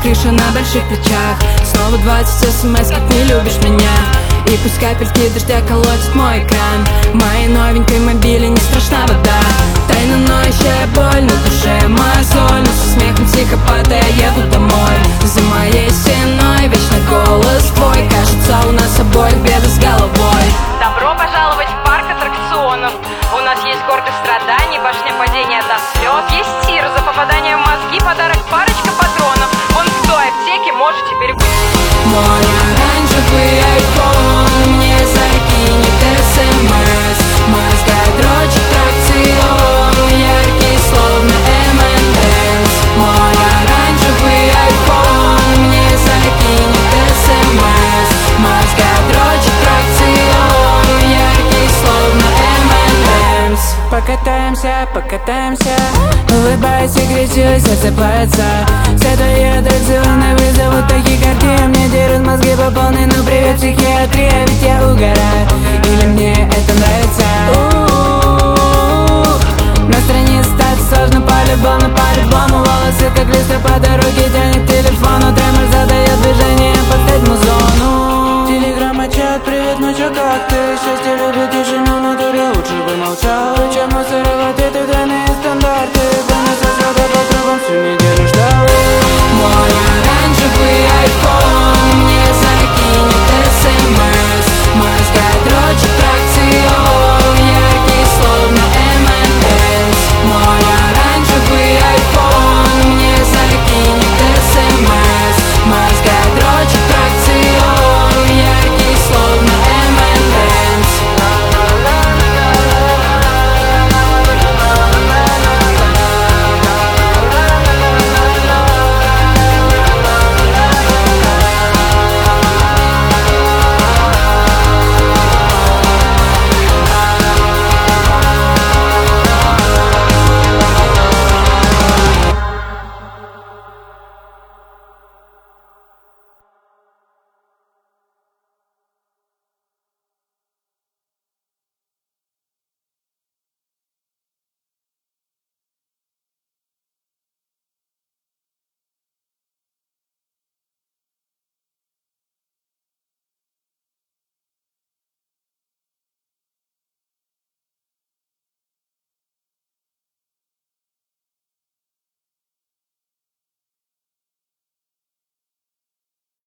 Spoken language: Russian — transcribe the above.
крыша на больших плечах. Снова 20 смс, как не любишь меня. И пусть капельки дождя колотят мой экран. В моей новенькой мобиле не страшна вода. Тайна ноющая боль на душе мозоль. Но со смехом психопата я еду домой. За моей стеной вечно голос твой. Кажется, у нас обоих беды с головой. Добро пожаловать в парк аттракционов. У нас есть город страданий, башня падения до слез. Есть тир за попадание в мозги, подарок парочка патронов. Вон в той аптеке можете перекусить. Мой оранжевый айфон мне закинет смс. Мозга дрочит тракцион, яркий словно M&M's. Мой оранжевый айфон мне закинет смс. Мозга дрочит тракцион, яркий словно M&M's. Покатаемся, покатаемся. Улыбаюсь и кричу, сердце плавится. Все твои аттракционы вызовут тахикардию. Мне дерут мозги по полной, но привет психиатрия. Ведь я угораю, или мне это нравится? На странице так сложно, по-любому волосы как листья по дороге тянет к телефону. Тремор задает движение под стать музону. Телеграмма, чат, привет, ну чё, как ты? Счастье любит тишину.